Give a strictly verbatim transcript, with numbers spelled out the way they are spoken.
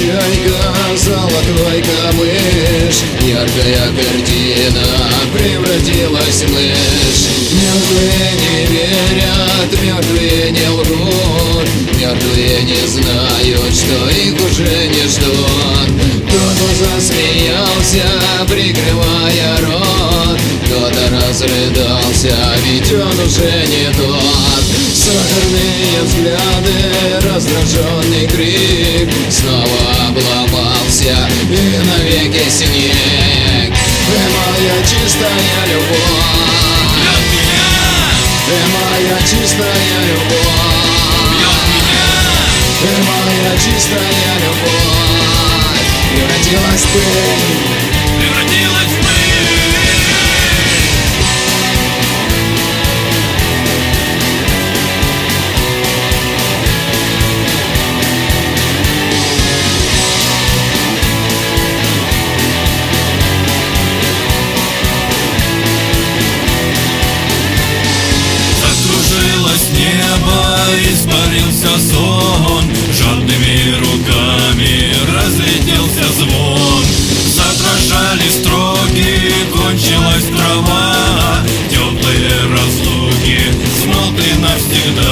чайка, золотой камыш, яркая картина превратилась в мышь. Мертвые не верят, мертвые не лгут, мертвые не знают, что их уже не ждут. Кто-то засмеялся, прикрывая рот, кто-то разрыдался, ведь он уже не тот. Сахарные взгляды, раздраженный крик, снова обломался и навеки снег. Ты моя чистая любовь, ты моя чистая любовь, ты моя чистая любовь. Превратилась в пыль, превратилась в пыль. Закружилось небо, испарился сон, жадными руками разлетелся звон. Задрожали строки, кончилась трава, теплые разлуки смолкли навсегда.